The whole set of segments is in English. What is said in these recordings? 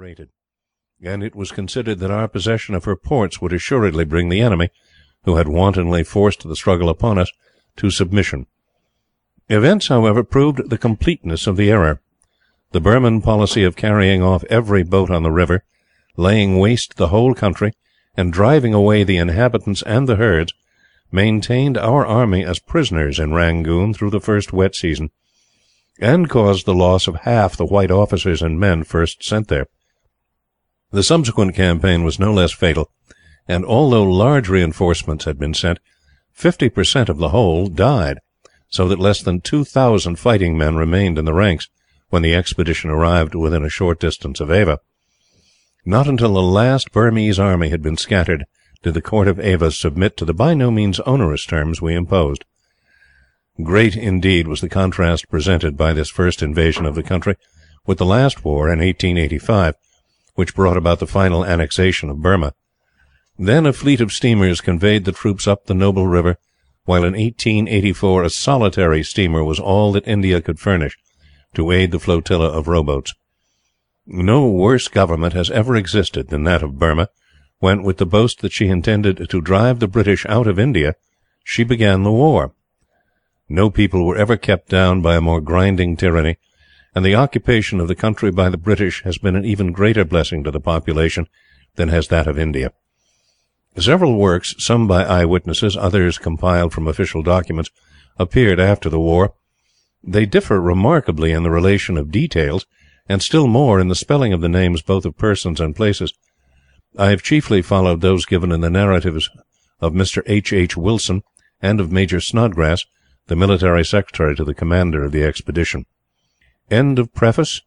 overrated, and it was considered that our possession of her ports would assuredly bring the enemy, who had wantonly forced the struggle upon us, to submission. Events, however, proved the completeness of the error. The Burman policy of carrying off every boat on the river, laying waste the whole country, and driving away the inhabitants and the herds, maintained our army as prisoners in Rangoon through the first wet season, and caused the loss of half the white officers and men first sent there. The subsequent campaign was no less fatal, and although large reinforcements had been sent, 50% of the whole died, so that less than 2,000 fighting men remained in the ranks when the expedition arrived within a short distance of Ava. Not until the last Burmese army had been scattered did the court of Ava submit to the by no means onerous terms we imposed. Great, indeed, was the contrast presented by this first invasion of the country with the last war in 1885, which brought about the final annexation of Burma. Then a fleet of steamers conveyed the troops up the noble river, while in 1884 a solitary steamer was all that India could furnish to aid the flotilla of rowboats. No worse government has ever existed than that of Burma, when, with the boast that she intended to drive the British out of India, she began the war. No people were ever kept down by a more grinding tyranny, and the occupation of the country by the British has been an even greater blessing to the population than has that of India. Several works, some by eyewitnesses, others compiled from official documents, appeared after the war. They differ remarkably in the relation of details, and still more in the spelling of the names both of persons and places. I have chiefly followed those given in the narratives of Mr. H. H. Wilson and of Major Snodgrass, the military secretary to the commander of the expedition. End of preface.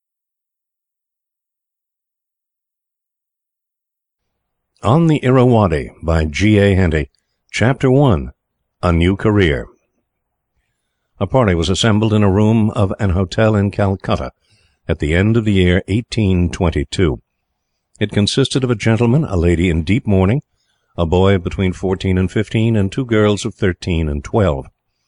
On the Irrawaddy, by G. A. Henty. Chapter 1. A New Career. A party was assembled in a room of an hotel in Calcutta at the end of the year 1822. It consisted of a gentleman, a lady in deep mourning, a boy between 14 and 15, and 2 girls of 13 and 12.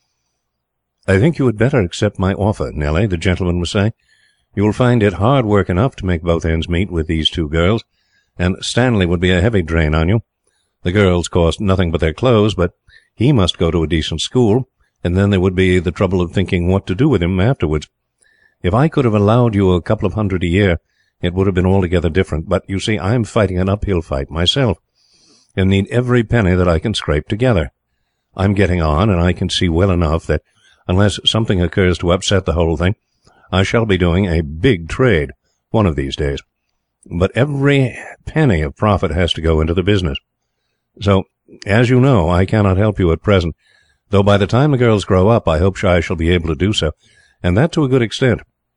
"I think you had better accept my offer, Nellie," the gentleman was saying. "You will find it hard work enough to make both ends meet with these 2 girls, and Stanley would be a heavy drain on you. The girls cost nothing but their clothes, but he must go to a decent school, and then there would be the trouble of thinking what to do with him afterwards. If I could have allowed you a couple of hundred a year, it would have been altogether different, but, you see, I am fighting an uphill fight myself, and need every penny that I can scrape together. I am getting on, and I can see well enough that, unless something occurs to upset the whole thing, I shall be doing a big trade one of these days. But every penny of profit has to go into the business. So, as you know, I cannot help you at present, though by the time the girls grow up I hope I shall be able to do so, and that to a good extent.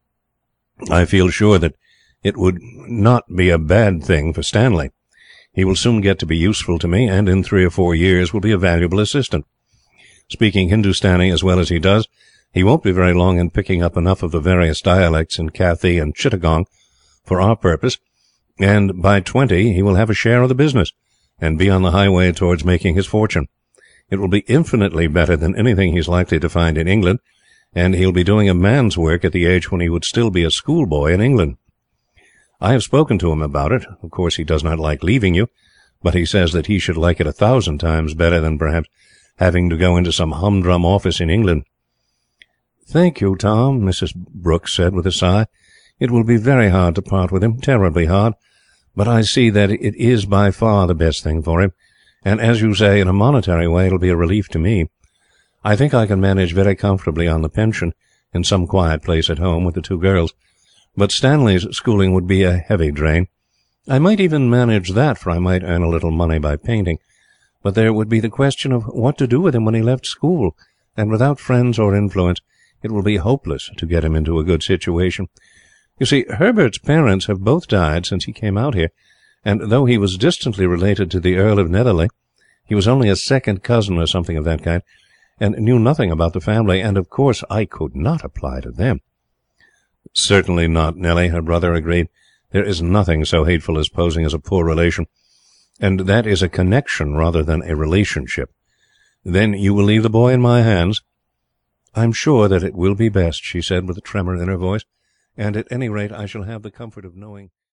I feel sure that it would not be a bad thing for Stanley. He will soon get to be useful to me, and in 3 or 4 years will be a valuable assistant. Speaking Hindustani as well as he does, he won't be very long in picking up enough of the various dialects in Kathie and Chittagong for our purpose, and by 20 he will have a share of the business, and be on the highway towards making his fortune. It will be infinitely better than anything he is likely to find in England, and he will be doing a man's work at the age when he would still be a schoolboy in England. I have spoken to him about it. Of course he does not like leaving you, but he says that he should like it 1,000 times better than perhaps having to go into some humdrum office in England." "Thank you, Tom," Mrs. Brooks said with a sigh. "It will be very hard to part with him, terribly hard, but I see that it is by far the best thing for him, and, as you say, in a monetary way it will be a relief to me. I think I can manage very comfortably on the pension in some quiet place at home with the 2 girls, but Stanley's schooling would be a heavy drain. I might even manage that, for I might earn a little money by painting, but there would be the question of what to do with him when he left school, and without friends or influence it will be hopeless to get him into a good situation. You see, Herbert's parents have both died since he came out here, and though he was distantly related to the Earl of Netherley, he was only a second cousin or something of that kind, and knew nothing about the family, and of course I could not apply to them." "Certainly not, Nellie," her brother agreed. "There is nothing so hateful as posing as a poor relation, and that is a connection rather than a relationship. Then you will leave the boy in my hands?" "I am sure that it will be best," she said with a tremor in her voice, "and at any rate I shall have the comfort of knowing